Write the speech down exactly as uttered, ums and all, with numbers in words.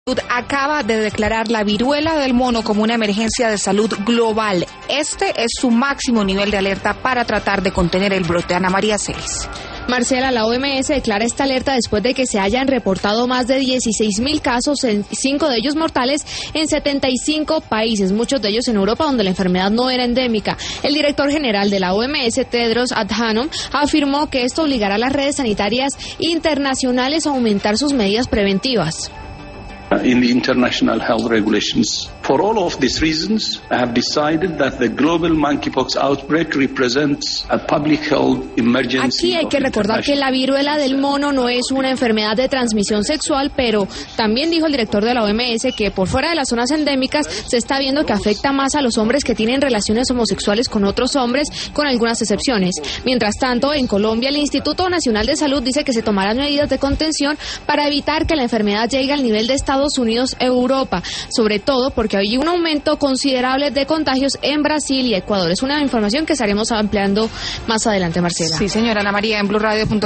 Acaba de declarar la viruela del mono como una emergencia de salud global. Este es su máximo nivel de alerta para tratar de contener el brote. Ana María Celis. Marcela, la O M S declara esta alerta después de que se hayan reportado más de dieciséis mil casos, en cinco de ellos mortales, en setenta y cinco países, muchos de ellos en Europa, donde la enfermedad no era endémica. El director general de la O M S, Tedros Adhanom, afirmó que esto obligará a las redes sanitarias internacionales a aumentar sus medidas preventivas. In the international health regulations. For all of these reasons, I have decided that the global monkeypox outbreak represents a public health emergency. Aquí hay que recordar que la viruela del mono no es una enfermedad de transmisión sexual, pero también dijo el director de la O M S que por fuera de las zonas endémicas se está viendo que afecta más a los hombres que tienen relaciones homosexuales con otros hombres, con algunas excepciones. Mientras tanto, en Colombia, el Instituto Nacional de Salud dice que se tomarán medidas de contención para evitar que la enfermedad llegue al nivel de Estados Unidos e Europa, sobre todo porque hay un aumento considerable de contagios en Brasil y Ecuador. Es una información que estaremos ampliando más adelante, Marcela. Sí, señora Ana María, en Blue Radio.